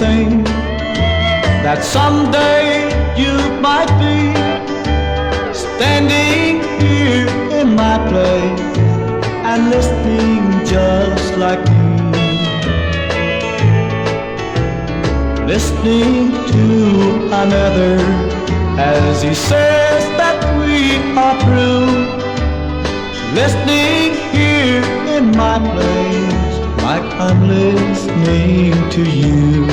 think that someday you might be standing here in my place and listening just like you, listening to another as he says that we are through, listening here in my place like I'm listening to you.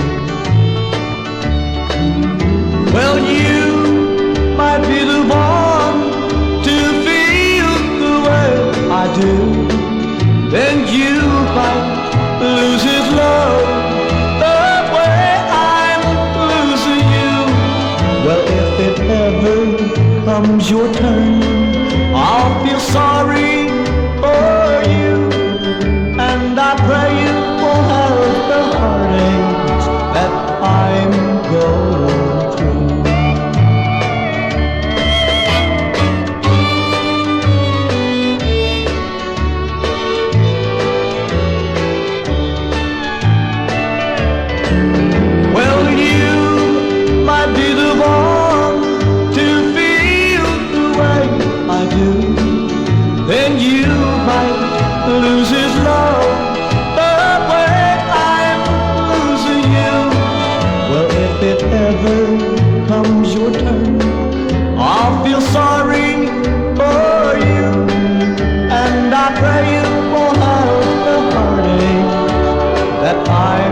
Well, you might be the one to feel the way I do, then you might lose his love the way I'm losing you. Well, if it ever comes your turn, I'll feel sorry for you, and I pray you won't have the heartaches that I'm going through. Well, you might be the one to feel the way I do, then you might lose his love the way I'm losing you. Well, if it ever comes your turn, I'll feel sorry for you, and I pray you won't have the heartache that I